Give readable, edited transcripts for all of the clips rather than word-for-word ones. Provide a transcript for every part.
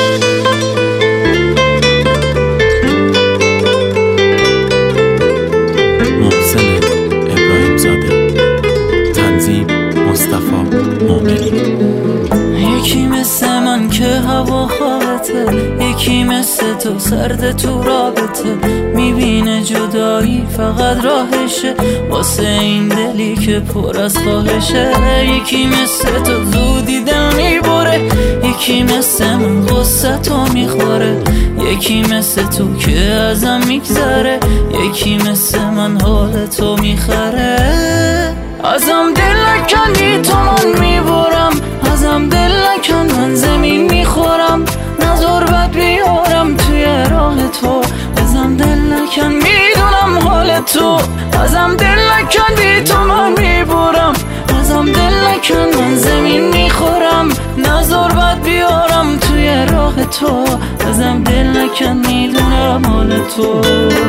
محسن ابراهیم زاده، تنظیم مصطفی مومنی. یکی مثل من که هوا خوابته، یکی مثل تو سرد تو رابطه، میبینه جدایی فقط راهشه واسه این دلی که پر از خواهشه. یکی مثل تو زودی دل میبره، یکی مثل من غصه تو میخوره، یکی مثل تو که ازم میگذره، یکی مثل من حال تو میخره. ازم دل نکنی تو من میبرم، ازم دل نکن من زمین میخورم، نظر بد بیارم توی راه تو. ازم دل نکن میدونم حال تو، ازم دل نکن بی تو من میبرم، ازم دل نکن من زمین میخورم، نظر بد بیارم توی راه تو. ازم دل نکن میدونم حال تو.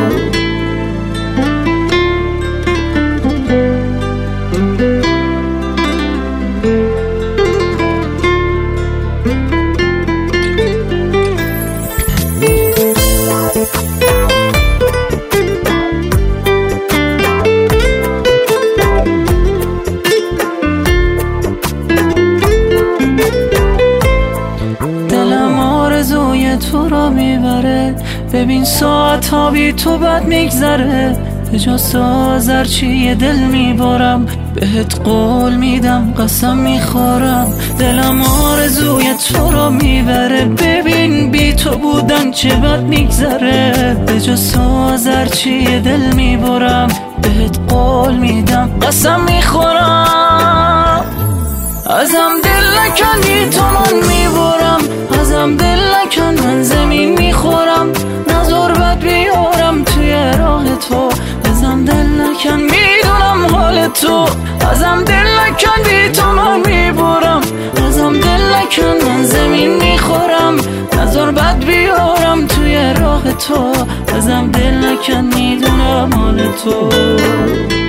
تو رو میبره، ببین ساعت ها بی تو بد میگذره، به جز آذرچی دل میبارم، بهت قول میدم قسم میخورم. دلم آرزوی تو رو میبره، ببین بی تو بودن چه بد میگذره، به جز آذرچی دل میبارم، بهت قول میدم قسم میخورم. ازم دل نکنی تو من میبرم، ازم دل نکن من زمین میخورم، نظر بد بیارم توی راه تو. ازم دل نکن میدونم حال تو، ازم دل نکن بی تو من میبرم، ازم دل نکن من زمین میخورم، نظر بد بیارم توی راه تو. ازم دل نکن میدونم حال تو.